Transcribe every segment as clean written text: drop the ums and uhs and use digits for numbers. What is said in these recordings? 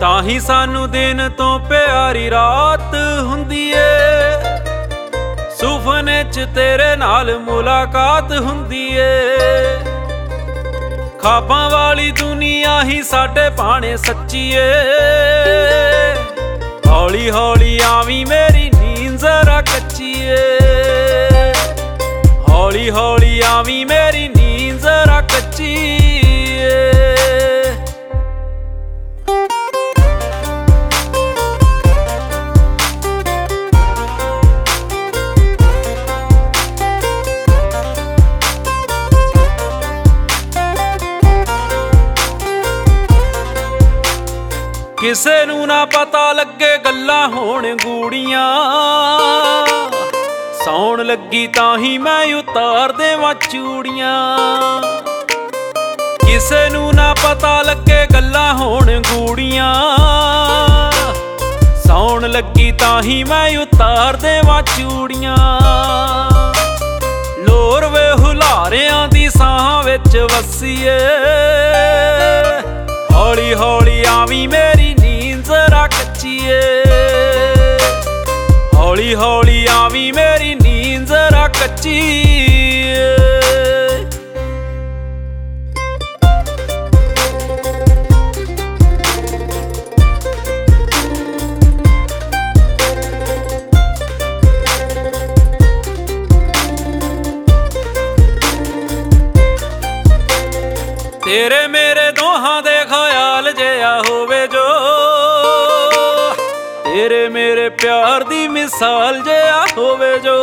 ਤਾਂ ਹੀ ਸਾਨੂੰ ਦਿਨ ਤੋਂ ਪਿਆਰੀ ਰਾਤ ਹੁੰਦੀ ਏ। ਸੁਪਨੇ 'ਚ ਤੇਰੇ ਨਾਲ ਮੁਲਾਕਾਤ ਹੁੰਦੀ ਏ। ਖਾਬਾਂ ਵਾਲੀ ਦੁਨੀਆ ਹੀ ਸਾਡੇ ਭਾਣੇ ਸੱਚੀ ਏ। ਹੌਲੀ ਹੌਲੀ ਆਵੀਂ ਮੇਰੀ ਨੀਂਦ ਜ਼ਰਾ ਕੱਚੀ ਏ। ਹੌਲੀ ਹੌਲੀ ਆਵੀਂ ਮੇਰੀ ਨੀਂਦ ਜ਼ਰਾ ਕੱਚੀ ਏ। ਕਿਸੇ ਨੂੰ ਨਾ ਪਤਾ ਲੱਗੇ ਗੱਲਾਂ ਹੋਣ ਗੂੜੀਆਂ। ਸੌਣ ਲੱਗੀ ਤਾਂ ਹੀ ਮੈਂ ਉਤਾਰ ਦੇਵਾਂ ਚੂੜੀਆਂ। ਕਿਸੇ ਨੂੰ ਨਾ ਪਤਾ ਲੱਗੇ ਗੱਲਾਂ ਹੋਣ ਗੂੜੀਆਂ। ਸੌਣ ਲੱਗੀ ਤਾਂ ਹੀ ਮੈਂ ਉਤਾਰ ਦੇਵਾਂ ਚੂੜੀਆਂ। ਲੋਰ ਵੇ ਹੁਲਾਰਿਆਂ ਦੀ ਸਾਹਾਂ ਵਿੱਚ ਵਸੀਏ। ਹੌਲੀ ਹੌਲੀ ਆਵੀਂ ਮੇਰੀ ਨੀਂਦ ਜ਼ਰਾ ਕੱਚੀ ਏ। ਹੌਲੀ ਹੌਲੀ ਆਵੀਂ ਮੇਰੀ ਨੀਂਦ ਜ਼ਰਾ ਕੱਚੀ ਏ। ਤੇਰੇ ਮੇਰੇ ਦੋਹਾਂ ਦੇ ਖਿਆਲ ਜਿਹਾ ਹੋਵੇ ਜੋ। ਤੇਰੇ ਮੇਰੇ ਪਿਆਰ ਦੀ ਮਿਸਾਲ ਜਿਹਾ ਹੋਵੇ ਜੋ।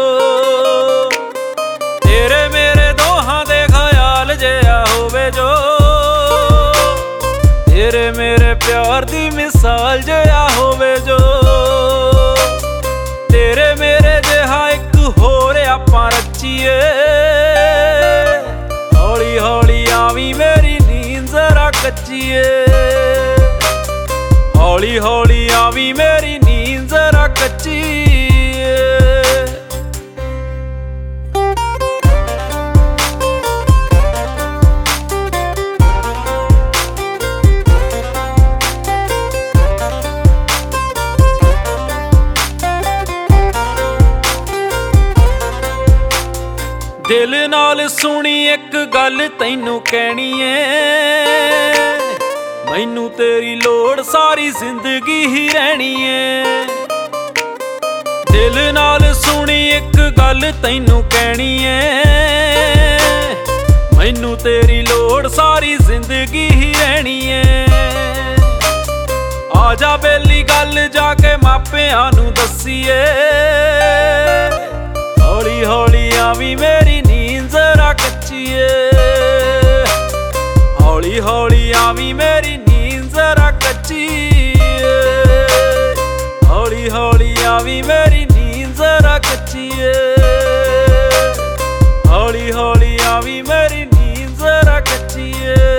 ਤੇਰੇ ਮੇਰੇ ਦੋਹਾਂ ਦੇ ਖਿਆਲ ਜਿਹਾ ਹੋਵੇ ਜੋ। ਤੇਰੇ ਮੇਰੇ ਪਿਆਰ ਦੀ ਮਿਸਾਲ ਜਿਹਾ ਹੋਵੇ ਜੋ। ਤੇਰੇ ਮੇਰੇ ਜਿਹਾ ਇੱਕ ਹੋਰ ਆਪਾਂ ਰਚੀਏ। ਹੌਲੀ ਹੌਲੀ ਆਵੀਂ ਮੇਰੀ ਨੀਂਦ ਜ਼ਰਾ ਕੱਚੀ ਏ। ਹੌਲੀ ਹੌਲੀ ਆਵੀਂ ਮੇਰੀ ਨੀਂਦ ਜ਼ਰਾ ਕੱਚੀ ਏ। ਦਿਲ ਨਾਲ ਸੁਣੀ ਇੱਕ ਗੱਲ ਤੈਨੂੰ ਕਹਿਣੀ ਏ। ਮੈਨੂੰ ਤੇਰੀ ਲੋੜ ਸਾਰੀ ਜ਼ਿੰਦਗੀ ਹੀ ਰਹਿਣੀ ਏ। ਦਿਲ ਨਾਲ ਸੁਣੀ ਇੱਕ ਗੱਲ ਤੈਨੂੰ ਕਹਿਣੀ ਏ। ਮੈਨੂੰ ਤੇਰੀ ਲੋੜ ਸਾਰੀ ਜ਼ਿੰਦਗੀ ਹੀ ਰਹਿਣੀ ਏ। ਆ ਜਾ ਬੇਲੀ ਗੱਲ ਜਾ ਕੇ ਮਾਪਿਆਂ ਨੂੰ ਦੱਸੀਏ। ਹੌਲੀ ਹੌਲੀ ਆਵੀਂ ਮੇਰੀ ਨੀਂਦ ਜ਼ਰਾ ਕੱਚੀ ਏ। ਹੌਲੀ ਹੌਲੀ ਆਵੀਂ ਮੇਰੀ ਨੀਂਦ ਜ਼ਰਾ ਕੱਚੀ ਏ। ਹੌਲੀ ਹੌਲੀ ਆਵੀਂ ਮੇਰੀ ਨੀਂਦ ਜ਼ਰਾ ਕੱਚੀ ਏ। ਹੌਲੀ ਹੌਲੀ ਆਵੀਂ ਮੇਰੀ ਨੀਂਦ ਜ਼ਰਾ ਕੱਚੀ ਏ।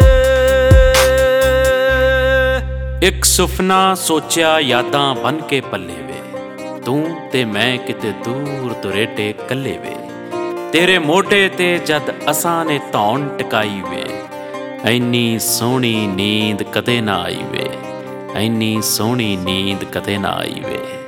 ਇੱਕ ਸੁਪਨਾ ਸੋਚਿਆ ਯਾਦਾਂ ਬਣ ਕੇ ਪੱਲੇ ਵੇ। ਤੂੰ ਤੇ ਮੈਂ ਕਿਤੇ ਦੂਰ ਦੁਰੇਟੇ ਕੱਲੇ ਵੇ। ਤੇਰੇ ਮੋਢੇ ਤੇ ਜਦ ਅਸਾਂ ਨੇ ਧੌਣ ਟਿਕਾਈ ਵੇ। ਐਨੀ ਸੋਹਣੀ ਨੀਂਦ ਕਦੇ ਨਾ ਆਈ ਵੇ। ਐਨੀ ਸੋਹਣੀ ਨੀਂਦ ਕਦੇ ਨਾ ਆਈ ਵੇ।